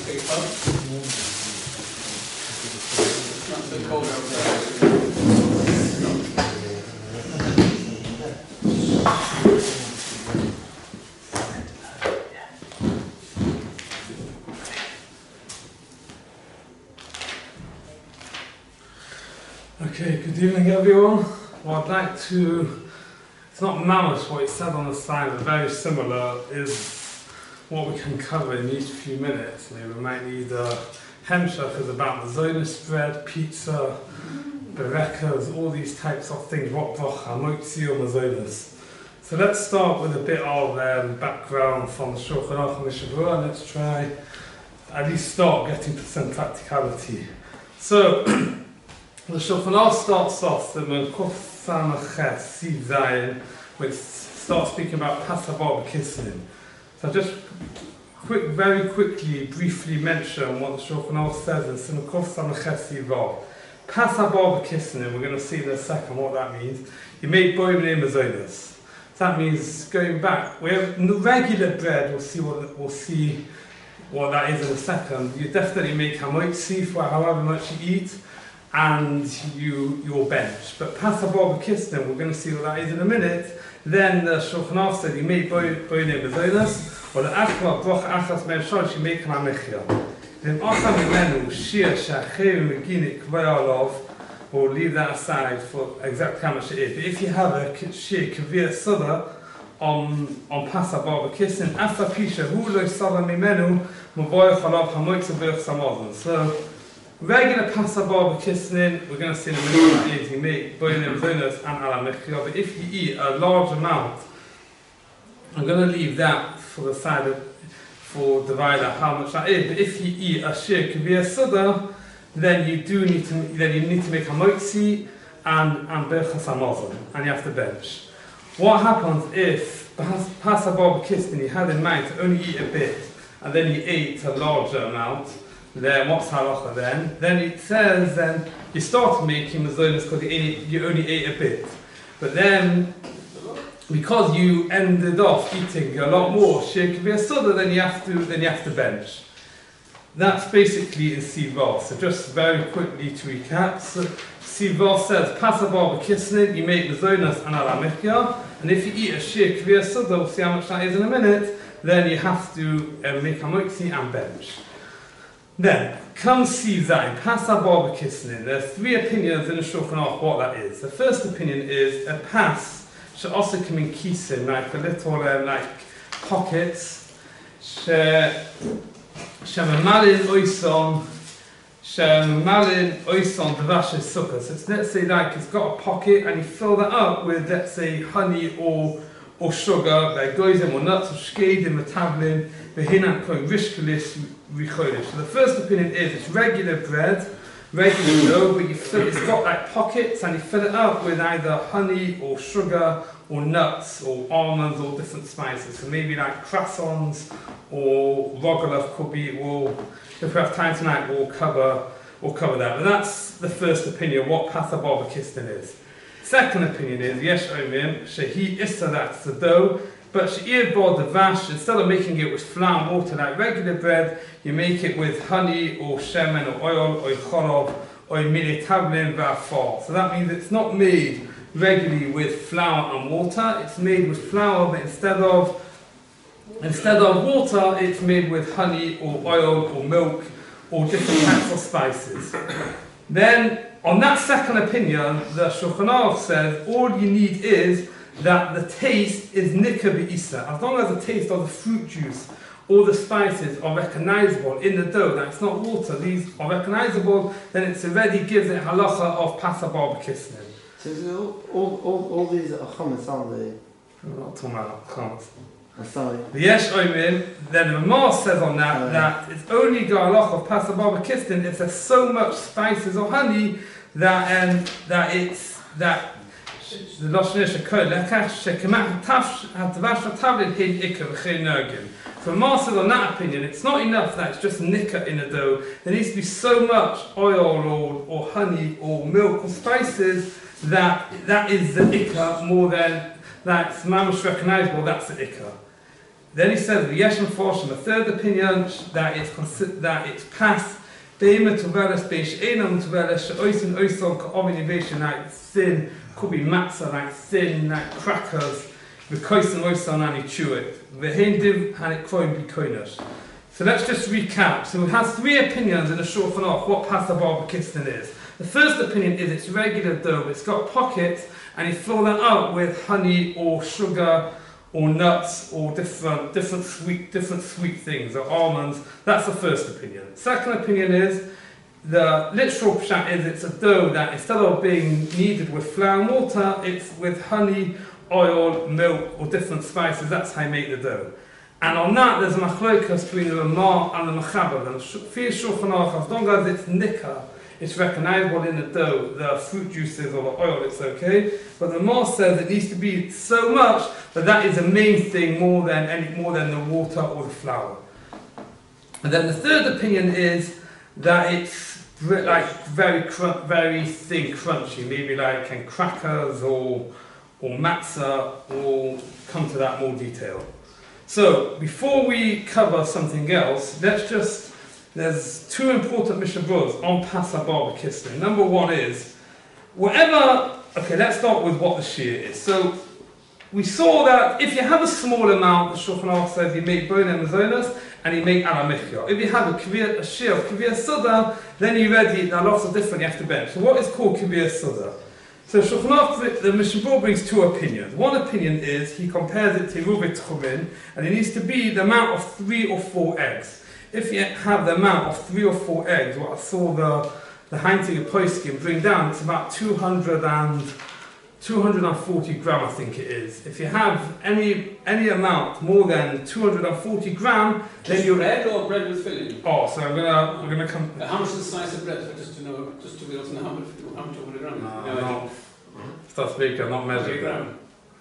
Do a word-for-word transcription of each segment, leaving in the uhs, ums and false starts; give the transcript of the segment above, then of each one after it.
Big up. Not so cold over there. Okay, good evening everyone. What I'd like to, it's not mammoth what it said on the side, but very similar, is what we can cover in each few minutes. Maybe we might need a hemshach is about the Zionist bread, pizza, berekas, all these types of things, what bracha, moitzi or mazonis. So let's start with a bit of um, background from the Shulchan Aruch and the Shavua, and let's try at least start getting to some practicality. So, the Shulchan Aruch starts off the Kuf Samachet Siv Zayin, which starts speaking about Pasabar B'Kisnin. So just quick, very quickly, briefly mention what the Shulchan Aruch says in Kuf Samachet Siv Vav. Pasabar B'Kisnin, we're going to see in a second what that means. You made boim mazonos. That means going back. We have regular bread. We'll see what we'll see what that is in a second. You definitely make hamotzi for however much you eat, and you your bench. But Pasabar B'Kisnin, we're going to see what that is in a minute. Then the Shulchan Aruch said you made boim mazonos, or the akbar broch achas mer shor you make hamechia. Then acham imenu shir shachir meginik kvayalov. We'll leave that aside for exactly how much it is. But if you have a shir kavir soda on on Pasabar B'Kisnin, after pisha hu lo soda mimenu mavoy chalav hamoitz berch samazon. So regular Pasabar B'Kisnin, we're going to see in a minute what it is. You make boilim zonos and ala mechia. But if you eat a large amount, I'm going to leave that for the side of, for divide out how much that is. But if you eat a shir kavir soda, then you do need to then you need to make a moitzi and and berchas hamazon, and you have to bench. What happens if Pasabar B'Kisnin you had in mind to only eat a bit and then you ate a larger amount? Then what's halacha then? Then it says then you start making mazonos because you, you only ate a bit, but then because you ended off eating a lot more shir kavir soda, then you have to then you have to bench. That's basically in Sivar. So just very quickly to recap. So Sivar says, Pasabar B'Kisnin, you make mazonos and ala mechia, and if you eat a shir kavir soda, we'll see how much that is in a minute, then you have to uh, make a moitzi and bench. Then, comes Siv Zayin, Pasabar B'Kisnin. There's three opinions in the Shulchan Aruch what that is. The first opinion is a pas should also come in kisim, like a little um, like pockets. Shemamalin oison, shemamalin oison devashes sukkah. So it's, let's say like it's got a pocket and you fill that up with, let's say, honey or or sugar, like goizim or nuts or shkedim or tablin, behinan koi rishkalish richolish. So the first opinion is it's regular bread, regular dough, but you fill it's got like pockets and you fill it up with either honey or sugar or nuts or almonds or different spices. So maybe like croissants or rogalav could be. We'll, if we have time tonight, we'll cover we'll cover that. But that's the first opinion what Pasabar B'Kisnin is. Second opinion is yesh omim shehi issa, that's the dough, but she'ir bo devash, instead of making it with flour and water like regular bread, you make it with honey or shemen or oil or cholov or mili tablin v'afar. So that means it's not made regularly with flour and water. It's made with flour, but instead of instead of water, it's made with honey or oil or milk or different types of spices. Then, on that second opinion, the Shulchan Aruch says all you need is that the taste is nikah b'isa. As long as the taste of the fruit juice or the spices are recognizable in the dough, that it's not water, these are recognizable, then it already gives it halacha of Pasabar B'Kisnin. So all, all, all these are chametz, aren't they? We're not talking about chametz. I'm sorry. The Yesh Oimim, then the Ramah says on that, oh, yeah. that it's only got halacha of Pasabar B'Kisnin if there's so much spices or honey that um, that it's that the Lashon Shekod lekach shekemat hatavash tablin hin ikar v'chein nergim. For Ramah says on that opinion, it's not enough that it's just nikah in the dough. There needs to be so much oil or or honey or milk or spices that that is the ikar more than that's mamash recognizable. That's the ikar. Then he says, "V'yeshem forshim." The third opinion that it's consi- that it's past deima toveres beish enam toveres she'oisin oison ka'ovin invasion like thin could be matzah like thin like crackers v'koisin oison ani chew it v'hindiv and it kroim b'koinish. So let's just recap. So we have three opinions in the Shulchan Aruch what pasta barbekistin is. The first opinion is it's regular dough. It's got pockets, and you fill that up with honey or sugar or nuts or different, different sweet, different sweet things or almonds. That's the first opinion. Second opinion is the literal pshat is it's a dough that instead of being kneaded with flour and water, it's with honey, oil, milk, or different spices. That's how you make the dough. And on that, there's a machlokas between the Ramah and the Mechaber. And for Shulchan Aruch, as long as it's nikah, it's recognizable in the dough, the fruit juices or the oil, it's okay. But the Ramah says it needs to be so much that that is the main thing more than any more than the water or the flour. And then the third opinion is that it's like very cr- very thin, crunchy, maybe like in crackers or or matzah. We'll come to that more detail. So, before we cover something else, let's just, there's two important Mishnah Berurahs on pasta barbekistin. Number one is, whatever, okay, let's start with what the shear is. So, we saw that if you have a small amount, the Shulchan Aruch says you make bonem mazonos and you make alamichya. If you have a, kavir, a shear of kavir suda, then you ready, there are lots of different, you have to bench. So, what is called kavir suda? So Shulchan Aruch, the Mishnah Berurah brings two opinions. One opinion is he compares it to Ruvet Tchumin, and it needs to be the amount of three or four eggs. If you have the amount of three or four eggs, what I saw the the Heintige Poskim bring down, it's about two hundred and two hundred forty gram, I think it is. If you have any any amount more than two hundred forty gram, then you bread or bread with filling. Oh, so I'm gonna we're gonna come. Uh, how much is the slice of bread? Just to know, just to be able to know how much, how much over the gram. No, No, no. Start speaking, not measured. gram.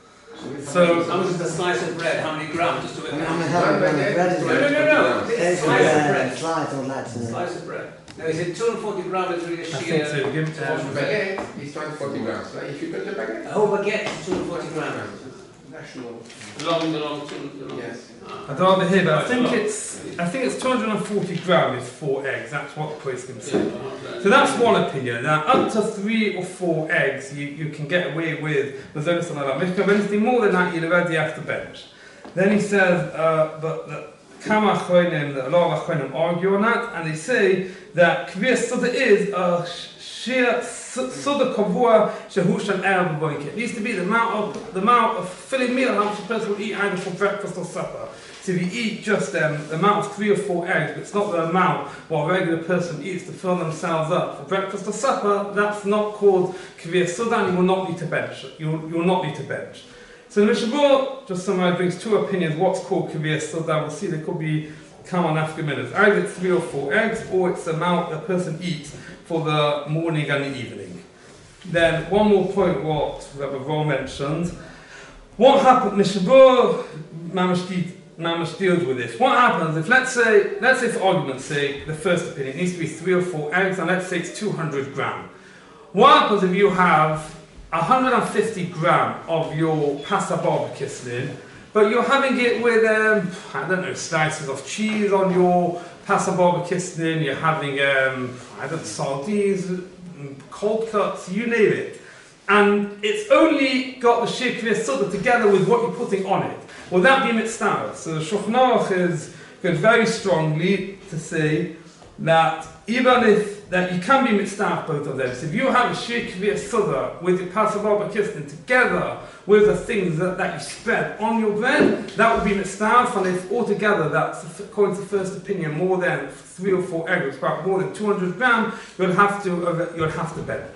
So How much is the slice of bread? How many grams? Just to I be mean, able how to many how many bread is No, no, it? no, no. This There's is slice of bread, bread. slice or that. isn't it? Slice of bread. Now, is it two hundred forty grams is really a I think sheer? so. Give, to wash um, the bread? Baguette is two hundred forty grams. Right? If you cut the baguette, A whole baguette is two hundred forty grams. national. Long, the long, two, the long. Yes. I don't have it here, but I Quite a think lot. it's I think it's two hundred forty gram is four eggs. That's what the Poskim Yeah, say. uh-huh. So that's one opinion. Now, up to three or four eggs, you, you can get away with mazonos and alamishka. But anything more than that, you already have to bench. Then he says, uh, but the Kama Achronim, a lot of Achronim argue on that, and they say that Kvir Suda is a sheer Suda Kavua Shahushan Erev Boinke. It needs to be the amount of the amount of filling meal how much a person will eat either for breakfast or supper. So if you eat just um, the amount of three or four eggs, but it's not the amount what a regular person eats to fill themselves up for breakfast or supper, that's not called Kvir Suda, and you will not need to bench. You will, you will not need to bench. So the Mishnah Berurah, just summarize, brings two opinions. What's called kavir suda? We'll see there could be come on after minutes. Either it's three or four eggs, or it's the amount a person eats for the morning and the evening. Then one more point, what Rabbi Ro mentioned. What happened? Mishnah Berurah Mamash Mamash deals with this. What happens if, let's say, let's say for argument's sake, the first opinion needs to be three or four eggs, and let's say it's two hundred gram. What happens if you have one hundred fifty gram of your pasta barbekistin, but you're having it with, um, I don't know, slices of cheese on your pasta barbekistin, you're having, um, I don't know, sardines, cold cuts, you name it. And it's only got the sheer kavir suda together with what you're putting on it. Will that be mitzvah? So the Shulchan Aruch is going very strongly to say that even if that you can be mitzvah both of them. So if you have a sheer kavir suda with your pasta barbekistin together with the things that, that you spread on your bread, that would be mitzvah. And if altogether that's according to the first opinion more than three or four eggs, about more than two hundred gram, you'll have to you'll have to bench.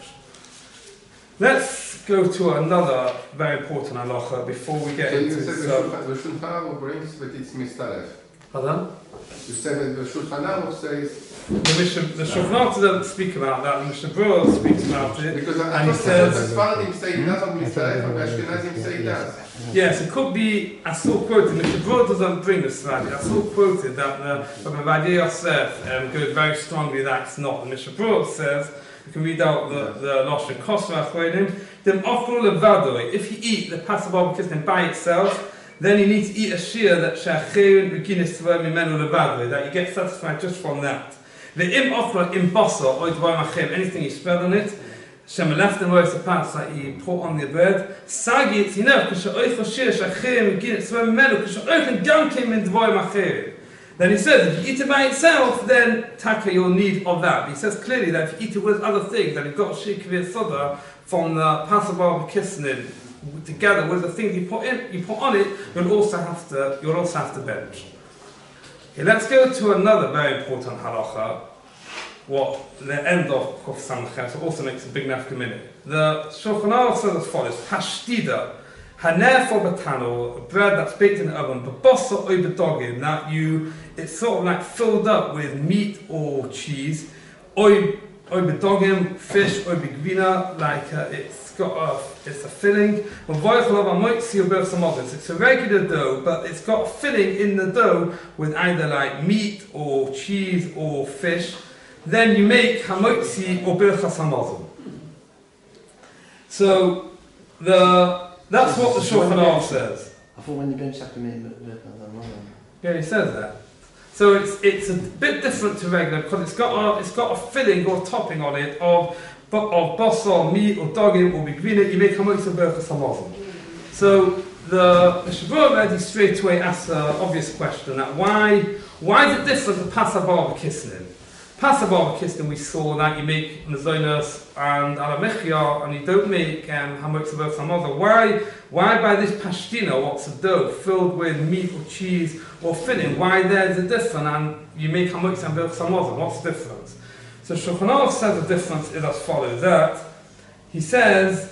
Let's go to another very important halacha before we get So you into said the some. Shulchan- the Shulchan Aruch brings, but it's mistalef. Pardon? You said that the Shulchan Aruch says The Mishnah, the Shulchan Aruch doesn't speak about that. The Mishnah Berurah speaks about it. because I, I And he thought says- that the Sfaradim say it doesn't mistalef, and the Ashkenazim say it does. Yes, it could be. I saw quoted. Mishnah Berurah doesn't bring this slide. I saw quoted that the Rabbi Vadia Yosef um, goes very strongly that it's not. The Mishnah Berurah says. You can read out the the Lashon Kosra Achronim. Then Afro Levadoi. If you eat the pasta barbekistin by itself, then you need to eat a shear that shachir reginis mimenu levadre, that you get satisfied just from that. The im ochla im bossa or dvarim anything you spread on it, shem left and roast the parts that you put on the bread. Sagi it's enough because oich shear shachir reginis mimenu because oich gankim in dvarim achim. Then he says, if you eat it by itself, then taka you'll need of that. He says clearly that if you eat it with other things, then you've got shir kavir soda from the pasabar kisnin together with the things you put in, you put on it, you'll also have to, you'll also have to bench. Okay, let's go to another very important halacha. What the end of Kuf Samachet also makes a big nafkamina. The Shulchan Aruch says as follows: Pashtida. Haner for batano, bread that's baked in the oven, but bossa oi bedogim, that you, it's sort of like filled up with meat or cheese, oi oi bedogim, fish, oi begvina, like uh, it's got a, it's a filling. It's a regular dough, but it's got a filling in the dough with either like meat or cheese or fish. Then you make hamotzi or birchas hamazon. So the That's what the Shulchan Aruch says. I thought when you bench have to make it. Yeah, he says that. So it's it's a bit different to regular because it's got a it's got a filling or topping on it of of basal, meat or dogim or begvina. You make hamotzi berachas hamazon. So the the Shavua already straight away asks an obvious question: that why why is it different to pasabar v'kisnin? Pasabar v'kisnin, we saw that you make mezonos and alamechia, and you don't make um, hamotzi berachas hamazon. Why why by this pashtina, what's a dough filled with meat or cheese or filling? Why there's a difference and you make hamotzi and berachas hamazon? What's the difference? So Shulchan Aruch says the difference is as follows: that he says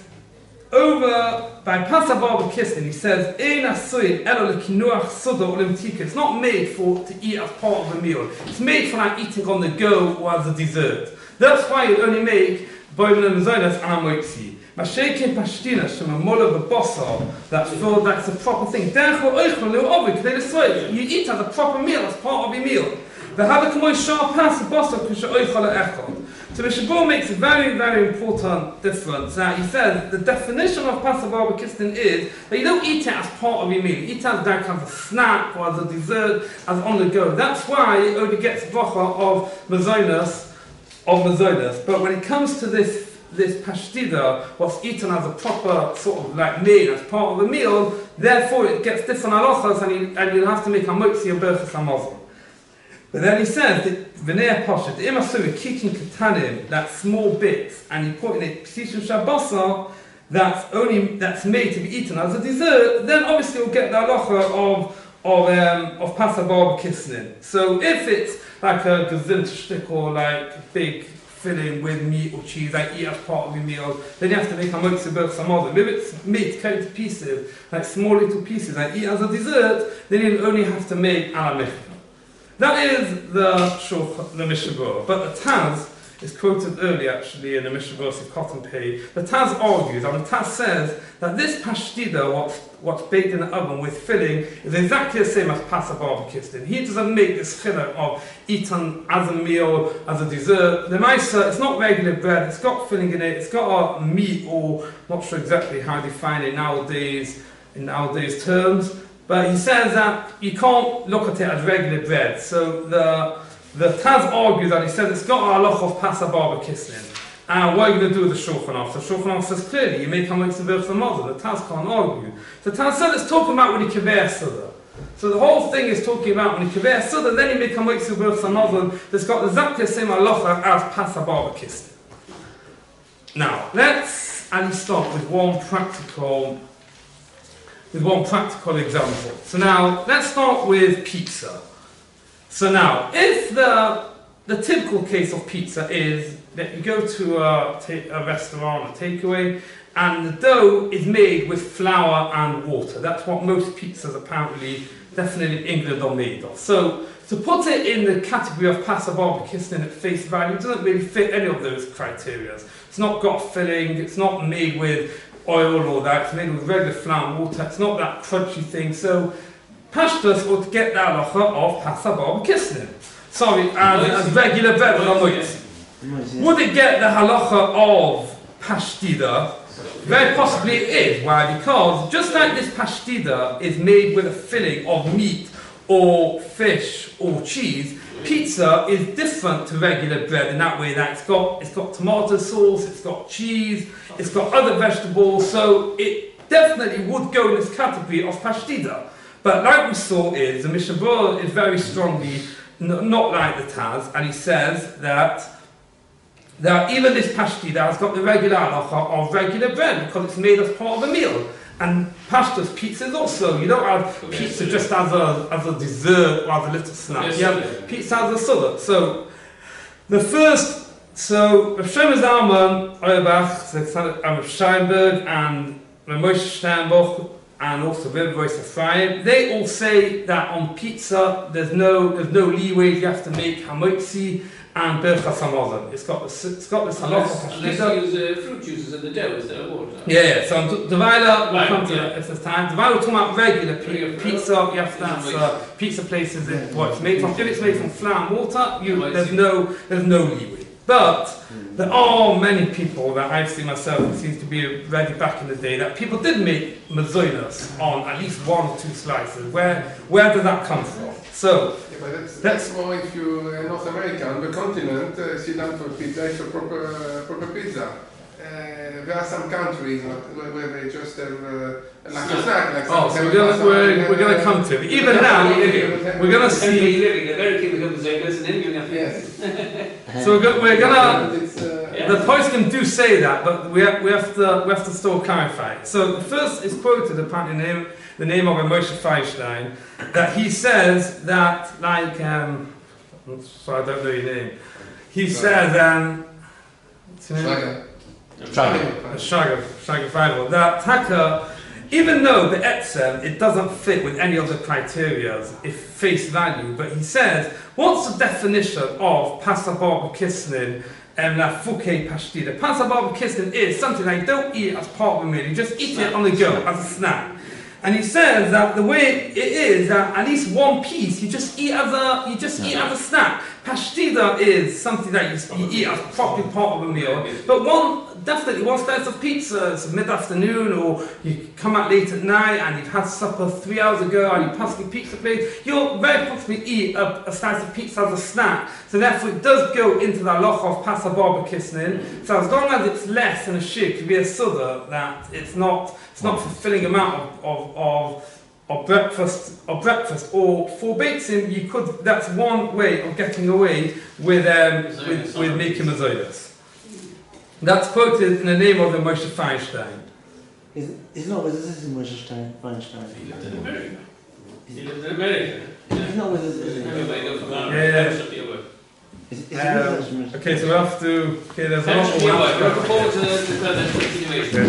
over by pasabar v'kisnin, he says ein asuyin elo lekinuach soda or lemtika. It's not made for to eat as part of a meal. It's made for like eating on the go or as a dessert. That's why you only make boimin and mezonos and hamotzi. Mashekin pashtina shemamola b'bosa, that's filled, that's a proper thing. Therefore oichel le'ovid k'nei l'soy. You eat as a proper meal, as part of your meal. The havakamoy shar pas b'bosa k'she oichel le'echad. So the Shabbat makes a very, very important difference. That he says the definition of pasabar v'kisnin is that you don't eat it as part of your meal. You eat it as, like, as a snack or as a dessert, as on the go. That's why it only gets bracha of mezonos, of mezonos. But when it comes to this this pashtida, what's eaten as a proper sort of like meal, as part of a meal, therefore it gets different halachas, and, you, and you'll have to make hamotzi or berachas hamazon. But then he says that v'nei pashat imasuri kicking katanim, that small bits, and you put in it psishim shabasa, that's only that's made to be eaten as a dessert. Then obviously you'll get the halacha of of um, of pasabar v'kisnin. So if it's like a gezinterstück or like big filling with meat or cheese, like eat as part of your meal, then you have to make hamotzi berachas hamazon. If it's meat cut into pieces, like small little pieces, like eat as a dessert, then you only have to make alamich. That is the Shulchan, the Mishnah Berurah. But the Taz is quoted earlier actually in the Mishnah Berurah of Cotton Pay. The Taz argues, and the Taz says that this pashtida, what's, what's baked in the oven with filling, is exactly the same as pasabar v'kisnin. He doesn't make this chiluk of eaten as a meal, as a dessert. The Maisa, it's not regular bread, it's got filling in it, it's got a meat, or not sure exactly how they define it nowadays, in nowadays terms. But he says that you can't look at it as regular bread. So the the Taz argues that he says it's got a halach of pasabar v'kisnin. And what are you going to do with the Shulchan Aruch? So Shulchan Aruch says clearly, you make hamotzi berachas hamazon. The Taz can't argue. So Taz says it's talking about when you kiver suda. So the whole thing is talking about when you kiver suda, then you make hamotzi berachas hamazon. That's got exactly the same halacha as pasabar v'kisnin. Now let's at least start with one practical. With one practical example. So now, let's start with pizza. So now, if the the typical case of pizza is that you go to a, a restaurant, a takeaway, and the dough is made with flour and water. That's what most pizzas apparently, definitely in England, are made of. So, to put it in the category of pasabar v'kisnin at face value, it doesn't really fit any of those criteria. It's not got filling, it's not made with oil or that, it's made with regular flour and water, it's not that crunchy thing. So pashtus would get that halacha of pasabar v'kisnin. Sorry, as, as regular bread or hamotzi. Would it get the halacha of pashtida? Very possibly it is. Why? Because just like this pashtida is made with a filling of meat or fish or cheese, pizza is different to regular bread in that way that it's got it's got tomato sauce, it's got cheese, it's got other vegetables, so it definitely would go in this category of pashtida. But like we saw is, the Mishnah Berurah is very strongly n not like the Taz, and he says that that even this pashtida has got the regular halacha of regular bread because it's made as part of a meal. And pastas, pizzas also. You don't have pizza just as a as a dessert or as a little snack. You have pizza as a salad. So the first, so Rav Shlomo Zalman Auerbach, Rav Steinberg, and Rav Moshe Steinbuch, and also Rav Royce Ephraim, they all say that on pizza there's no there's no leeway. You have to make hamotzi and birchas hamazon. It's got this, it's got this halacha. Unless you use uh, fruit juices in the dough instead of water. Yeah, yeah. So Divider, we'll Right, come to yeah. that if there's time. Divider, we're talking about regular pi- Regular pizza. You have to Yeah, have right. uh, pizza places. That, what it's made from? If it's made from flour and water, you, Right. there's no there's no leeway. But there are many people that I've seen myself, it seems to be already back in the day, that people did make mazonas on at least one or two slices. Where where did that come from? So Yeah, but that's, That's- that's more if you uh, North America, on the continent, uh, sit down for pizza, it's a proper, uh, proper pizza. Uh, there are some countries where, where they just have uh, like a snack, like oh, some so we're gonna we're, we're gonna come to it. Even now, we're gonna see. living a very keen become the Zegas and then you're going Yes. So we're, go, we're gonna. But it's, uh, Yeah. The postscript do say that, but we have, we have to we have to still clarify it. So the first is quoted apparently the name the name of a Moshe Feinstein, that he says that like um, sorry I don't know your name. He says um, what's your name? Shaggy. Shaga Shaga Bible that Taka, even though the etzem it doesn't fit with any of the criteria if face value, but he says what's the definition of pasabar b'kisnin and la fuke pashtida? Pasabar b'kisnin is something that you don't eat as part of a meal, you just eat it on the go as a snack. And he says that the way it is that at least one piece you just eat as a you just eat as a snack. Pashtida is something that you, you eat as properly part of a meal. But one definitely one slice of pizza, it's mid-afternoon, or you come out late at night and you've had supper three hours ago and you pass the pizza plate, you'll very possibly eat a, a slice of pizza as a snack. So therefore it does go into the halacha of pasabar b'kisnin. So as long as it's less than a shik, to be a suda, that it's not it's not fulfilling amount of of, of or breakfast, or breakfast, or for beitzim, you could. That's one way of getting away with um, with, with making mazodas. That's quoted in the name of the Moshe Feinstein. Is is not with us, is Moshe Stein, Feinstein. He lived in America. He lived in America. He's not with us, is he? Everybody go from Yeah, there. yeah. That should be a word. Is, is he Um, with us, Moshe? okay, so we have to. Okay, there's That should be a one word. more. Looking forward to the, to the continuation.